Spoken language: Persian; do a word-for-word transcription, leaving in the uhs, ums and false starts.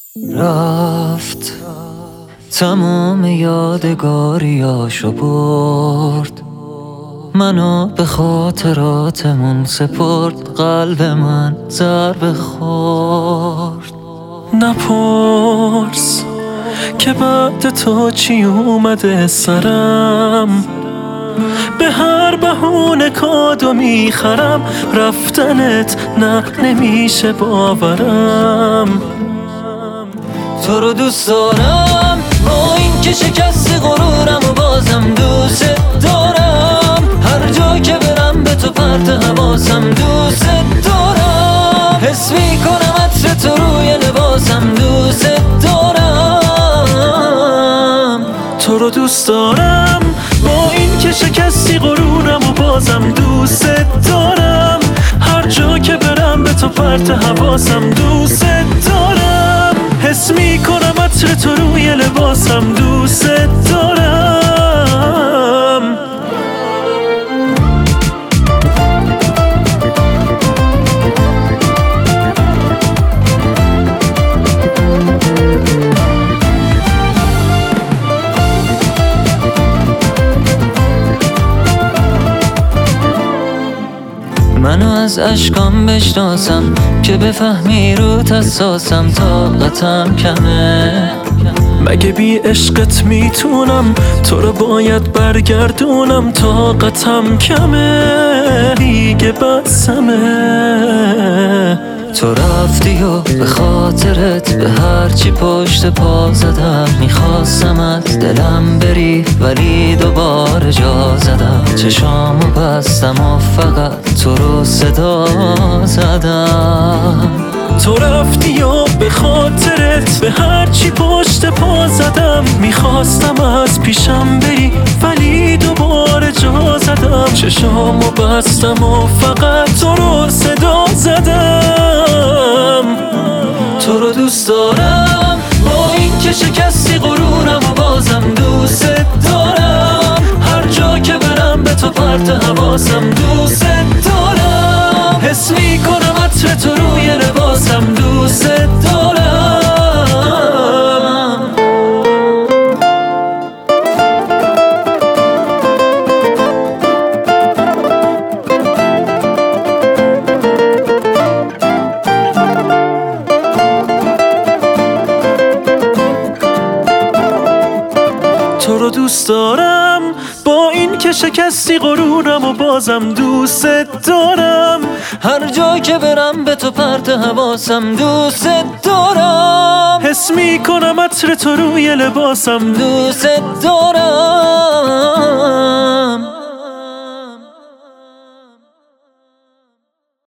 رفت تمام یادگاریاشو برد، منو به خاطراتمون سپرد، قلب من ضربه خورد. نپرس که بعد تو چی اومده سرم، به هر بهونه کادو میخرم، رفتنت نه نمیشه باورم. تو رو دوست دارم با این که شکستی غرورم و بازم دوست دارم، هر جا که برم به تو پرت حواسم دوست دارم، حس میکنم عطر تو روی لباسم دوست دارم. تو رو دوست دارم با این که شکستی غرورم و بازم دوست دارم، هر جا که برم به تو پرت حواسم دوست دارم، حس میکنم عطر تو روی لباسم دوست دارم. منو از اشکام بشناسم که بفهمی روت اساسم، طاقتم کمه. مگه بی عشقت میتونم تو رو باید برگردونم، طاقتم کمه دیگه بسمه. تو رفتی و به خاطرت به هرچی پشت پا زدم، میخواستمت دلم بری ولی دوباره جا زدم، چشامو بستم و فقط تو رو صدا زدم. تو رفتی و به خاطرت به هرچی پشت پا زدم، میخواستم از پیشم بری ولی دوباره جا زدم، چشامو بستم و فقط تو رو صدا زدم. تو رو دوست دارم با این که شکستی غرورم و بازم دوست دارم، هر جا که برم به تو پرت حواسم دوست دارم، حس میکنم عطر تو روی لباسم دوست دارم. تو رو دوست دارم با این که شکستی غرورم و بازم دوست دارم، هر جا که برم به تو پرت حواسم دوست دارم، حس میکنم عطر تو روی لباسم دوست دارم.